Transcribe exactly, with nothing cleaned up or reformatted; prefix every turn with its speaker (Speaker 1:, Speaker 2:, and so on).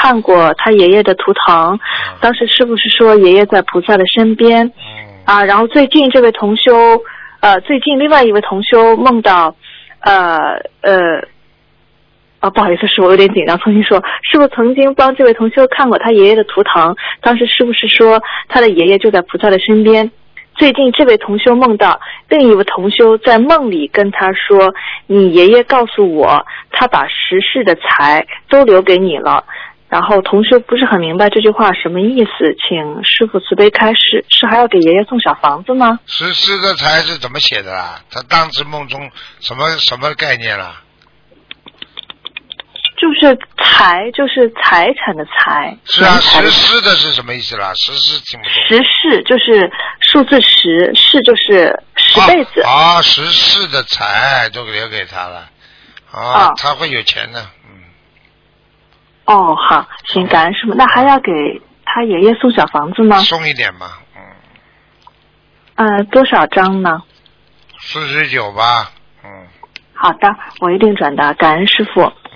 Speaker 1: 看过他爷爷的图腾，当时师父是说爷爷在菩萨的身边，啊，然后最近这位同修，呃，最近另外一位同修梦到，呃呃，啊，不好意思，师父有点紧张，重新说，师父曾经帮这位同修看过他爷爷的图腾，当时师父是说他的爷爷就在菩萨的身边。最近这位同修梦到另一位同修在梦里跟他说，你爷爷告诉我他把十世的财都留给你了，然后同修不是很明白这句话什么意思，请师父慈悲开示，是还要给爷爷送小房子吗？
Speaker 2: 十世的财是怎么写的啦？他当时梦中什么什么概念啦？
Speaker 1: 就是财，就是财产的财。
Speaker 2: 是啊，十世的是什么意思啦？十世听不懂。
Speaker 1: 十世就是数字十，世就是十辈子。
Speaker 2: 啊，啊十世的财都留给他了，啊，啊他会有钱的，嗯。
Speaker 1: 哦，好，行，感恩师父。那还要给他爷爷送小房子吗？
Speaker 2: 送一点吧，嗯。
Speaker 1: 呃，多少张呢？
Speaker 2: 四十九吧，嗯。
Speaker 1: 好的，我一定转达，感恩师父。